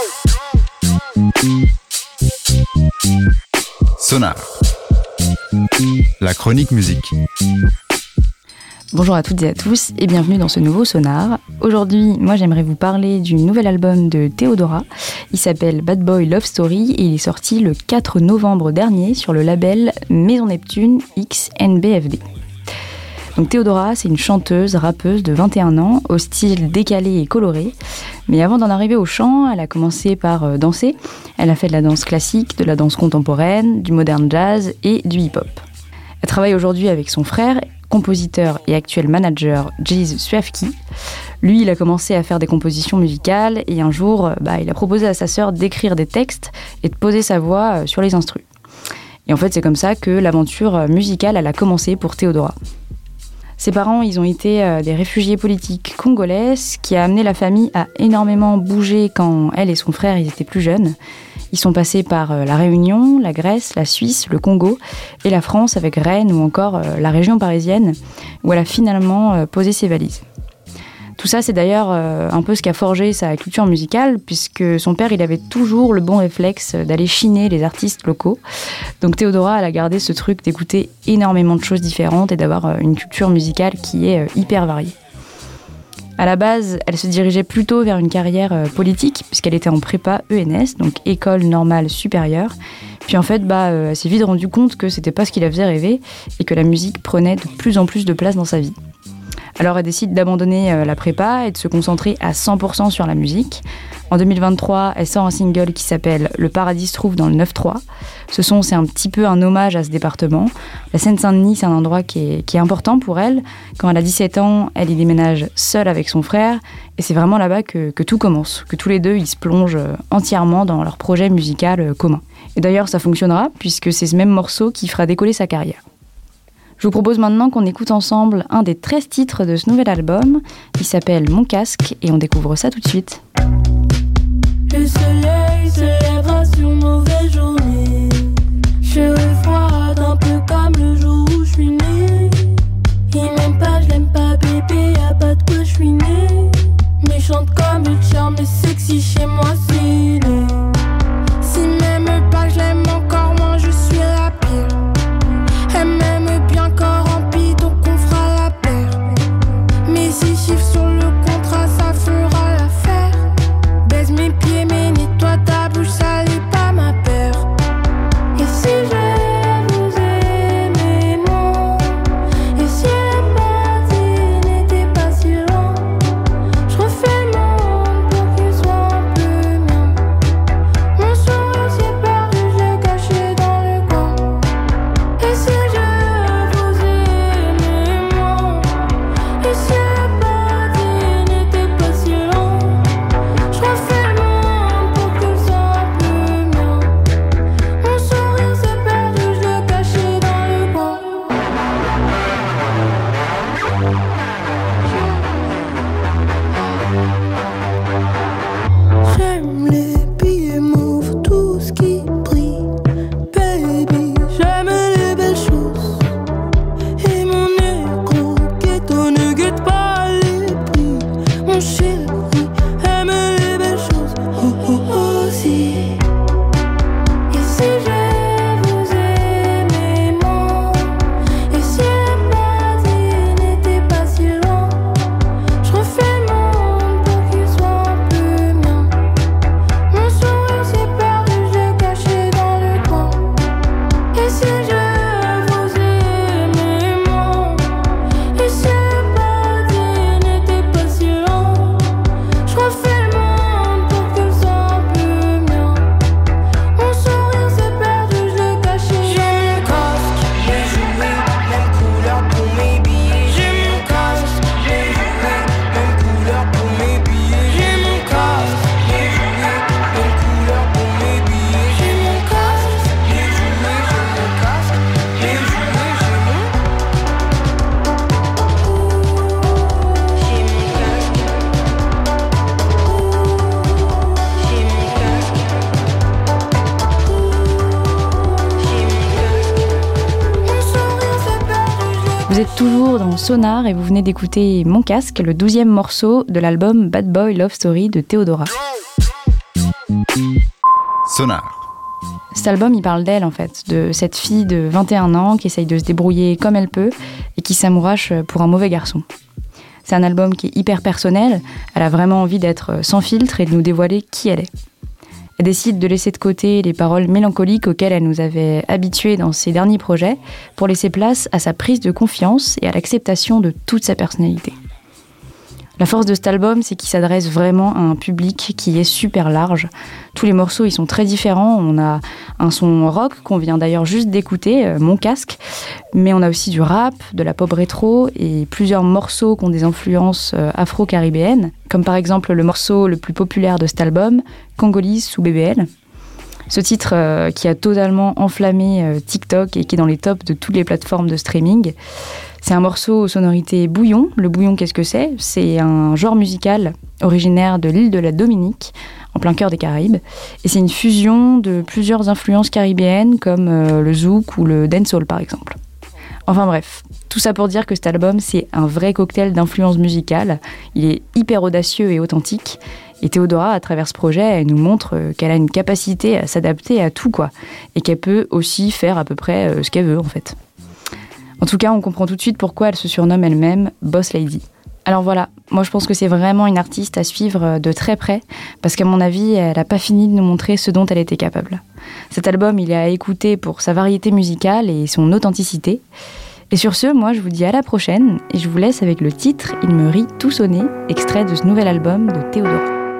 Sonar, la chronique musique. Bonjour à toutes et à tous et bienvenue dans ce nouveau Sonar. Aujourd'hui, moi j'aimerais vous parler du nouvel album de Theodora. Il s'appelle Bad Boy Love Story et il est sorti le 4 novembre dernier sur le label Maison Neptune X NBFD. Donc Theodora, c'est une chanteuse, rappeuse de 21 ans, au style décalé et coloré. Mais avant d'en arriver au chant, elle a commencé par danser. Elle a fait de la danse classique, de la danse contemporaine, du modern jazz et du hip-hop. Elle travaille aujourd'hui avec son frère, compositeur et actuel manager Jiz Suafki. Lui, il a commencé à faire des compositions musicales et un jour, il a proposé à sa sœur d'écrire des textes et de poser sa voix sur les instrus. Et en fait, c'est comme ça que l'aventure musicale elle a commencé pour Theodora. Ses parents, ils ont été des réfugiés politiques congolais, ce qui a amené la famille à énormément bouger quand elle et son frère ils étaient plus jeunes. Ils sont passés par la Réunion, la Grèce, la Suisse, le Congo et la France avec Rennes ou encore la région parisienne, où elle a finalement posé ses valises. Tout ça, c'est d'ailleurs un peu ce qui a forgé sa culture musicale, puisque son père, il avait toujours le bon réflexe d'aller chiner les artistes locaux. Donc Theodora, elle a gardé ce truc d'écouter énormément de choses différentes et d'avoir une culture musicale qui est hyper variée. À la base, elle se dirigeait plutôt vers une carrière politique, puisqu'elle était en prépa ENS, donc École Normale Supérieure. Puis en fait, elle s'est vite rendue compte que c'était pas ce qui la faisait rêver et que la musique prenait de plus en plus de place dans sa vie. Alors elle décide d'abandonner la prépa et de se concentrer à 100% sur la musique. En 2023, elle sort un single qui s'appelle « Le paradis se trouve dans le 9-3 ». Ce son, c'est un petit peu un hommage à ce département. La Seine-Saint-Denis, c'est un endroit qui est important pour elle. Quand elle a 17 ans, elle y déménage seule avec son frère. Et c'est vraiment là-bas que tout commence, que tous les deux, ils se plongent entièrement dans leur projet musical commun. Et d'ailleurs, ça fonctionnera, puisque c'est ce même morceau qui fera décoller sa carrière. Je vous propose maintenant qu'on écoute ensemble un des 13 titres de ce nouvel album. Il s'appelle Mon casque et on découvre ça tout de suite. Le soleil se lèvera sur nos belles journées. Je froide un peu comme le jour où je suis née. Il m'aime pas, je l'aime pas, bébé, y'a pas de quoi je suis née. Méchante comme le charme, mais sexy chez moi, c'est né. S'il m'aime pas, je l'aime encore moins, je suis la pire. Elle m'aime bien corrompi, donc on fera la paire. Mais 6 chiffres sur le contrat, ça fera l'affaire. Baise mes pieds, mais nettoie ta bouche, ça n'est pas ma paire. Et si je vous aimais, non. Et si le paradis n'était pas si loin. Je refais le monde pour qu'il soit un peu mien. Mon sourire s'est perdu, je l'ai caché dans le coin. Et si Vous êtes toujours dans Sonar et vous venez d'écouter Mon casque, le 12e morceau de l'album Bad Boy Love Story de Theodora. Sonar. Cet album, il parle d'elle en fait, de cette fille de 21 ans qui essaye de se débrouiller comme elle peut et qui s'amourache pour un mauvais garçon. C'est un album qui est hyper personnel, elle a vraiment envie d'être sans filtre et de nous dévoiler qui elle est. Elle décide de laisser de côté les paroles mélancoliques auxquelles elle nous avait habitués dans ses derniers projets pour laisser place à sa prise de confiance et à l'acceptation de toute sa personnalité. La force de cet album, c'est qu'il s'adresse vraiment à un public qui est super large. Tous les morceaux, ils sont très différents. On a un son rock qu'on vient d'ailleurs juste d'écouter, Mon Casque, mais on a aussi du rap, de la pop rétro et plusieurs morceaux qui ont des influences afro-caribéennes, comme par exemple le morceau le plus populaire de cet album, Congolese sous BBL. Ce titre qui a totalement enflammé TikTok et qui est dans les tops de toutes les plateformes de streaming. C'est un morceau aux sonorités bouillon. Le bouillon, qu'est-ce que c'est ? C'est un genre musical originaire de l'île de la Dominique, en plein cœur des Caraïbes. Et c'est une fusion de plusieurs influences caribéennes, comme le zouk ou le dancehall, par exemple. Enfin bref, tout ça pour dire que cet album, c'est un vrai cocktail d'influences musicales. Il est hyper audacieux et authentique. Et Théodora, à travers ce projet, elle nous montre qu'elle a une capacité à s'adapter à tout, quoi. Et qu'elle peut aussi faire à peu près ce qu'elle veut, en fait. En tout cas, on comprend tout de suite pourquoi elle se surnomme elle-même Boss Lady. Alors voilà, moi je pense que c'est vraiment une artiste à suivre de très près, parce qu'à mon avis, elle n'a pas fini de nous montrer ce dont elle était capable. Cet album, il est à écouter pour sa variété musicale et son authenticité. Et sur ce, moi je vous dis à la prochaine, et je vous laisse avec le titre « Il me rit tout sonné », extrait de ce nouvel album de Théodora.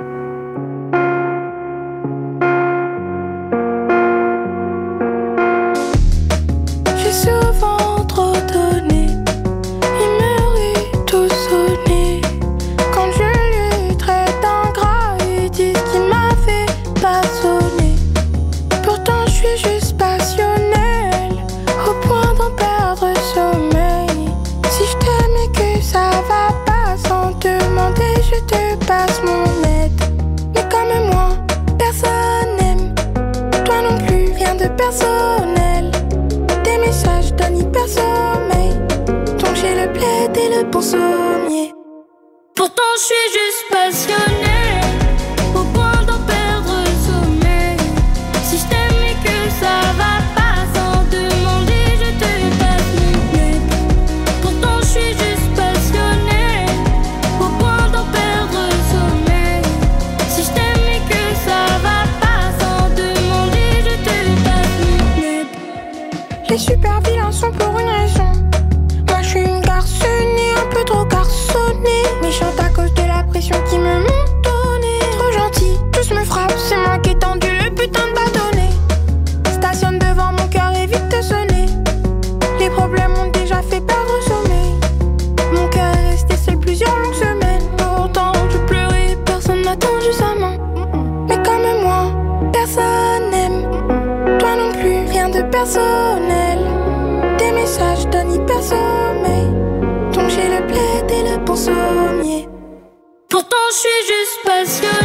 Personnel, des messages donnent hyper sommeil. Donc j'ai le plaid et le bon sommier. Pourtant je suis juste passionnée, au point d'en perdre le sommeil. Si je t'aime et que ça va pas, sans demander je te passe mon plaid. Pourtant je suis juste passionnée, au point d'en perdre le sommeil. Si je t'aime et que ça va pas, sans demander je te passe mon plaid. Les super vilains sont pour une raison. Moi je suis une garçonnée, un peu trop garçonnée. Méchante à cause de la pression qui me monte au nez. Trop gentille, tous me frappent, c'est moi qui ai tendu le putain de bâtonnet. Stationne devant mon cœur, évite de sonner. Les problèmes ont déjà fait perdre le sommeil. Mon cœur est resté seul plusieurs longues semaines. Pourtant je pleurais, personne n'a tendu sa main. Mais comme moi, personne n'aime. Toi non plus, rien de personnel. Des messages donnent hyper sommeil. Donc j'ai le plaid et le bon sommier. Pourtant je suis juste passionnée.